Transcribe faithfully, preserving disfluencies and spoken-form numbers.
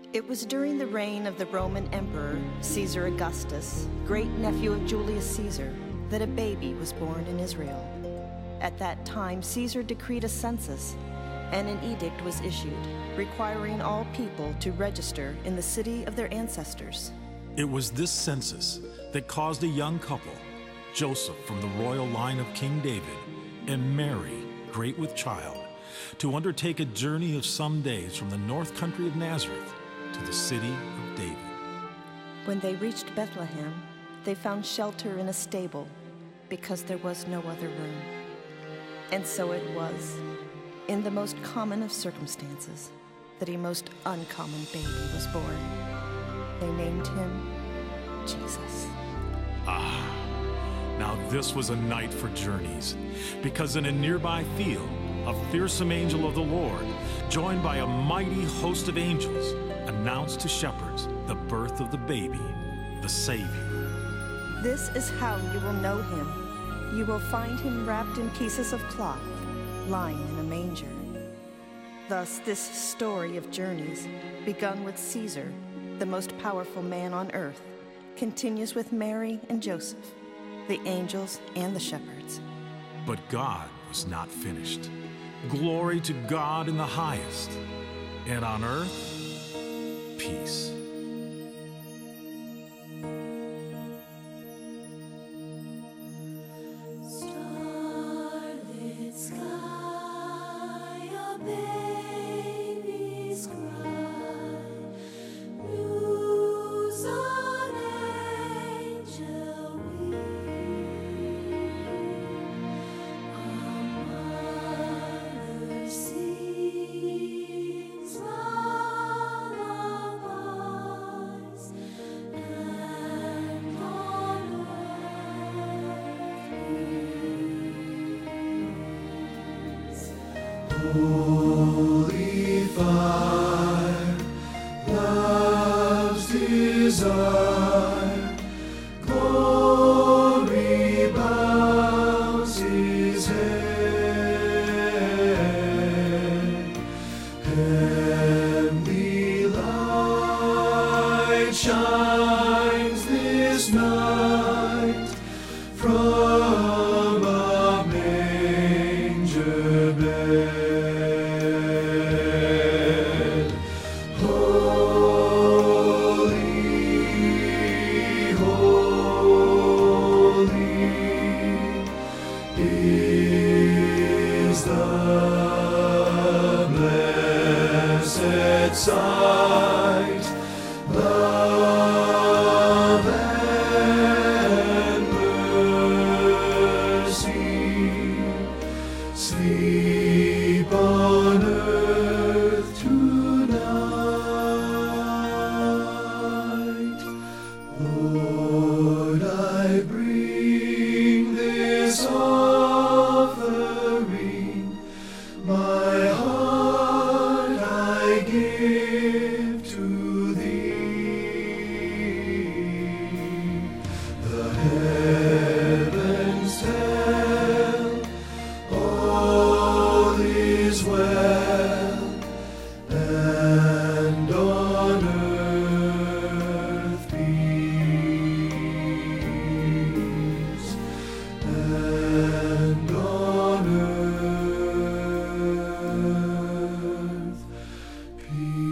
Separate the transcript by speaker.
Speaker 1: It was during the reign of the Roman Emperor Caesar Augustus, great-nephew of Julius Caesar, that a baby was born in Israel. At that time, Caesar decreed a census, and an edict was issued, requiring all people to register in the city of their ancestors.
Speaker 2: It was this census that caused a young couple, Joseph from the royal line of King David, and Mary, great with child, to undertake a journey of some days from the north country of Nazareth to the city of David.
Speaker 1: When they reached Bethlehem, they found shelter in a stable, because there was no other room. And so it was, in the most common of circumstances, that a most uncommon baby was born. They named him Jesus.
Speaker 2: Ah, now this was a night for journeys, because in a nearby field, a fearsome angel of the Lord, joined by a mighty host of angels, announced to shepherds the birth of the baby, the Savior.
Speaker 1: This is how you will know him. You will find him wrapped in pieces of cloth, lying in a manger. Thus, this story of journeys, begun with Caesar, the most powerful man on earth, continues with Mary and Joseph, the angels and the shepherds.
Speaker 2: But God was not finished. Glory to God in the highest, and on earth, peace.
Speaker 3: Starlit sky, a baby's cry, news an angel weep, a mother sings lullabies, and on earth peace. Holy fire, love's desire, glory bows his head, heavenly light shines this night from a manger bed. Holy, holy is the blessed sight, love and mercy, sleep on earth tonight. Lord, I bring this offering, my heart I give to thee. The heavens tell all is well, and on earth peace, and on earth peace.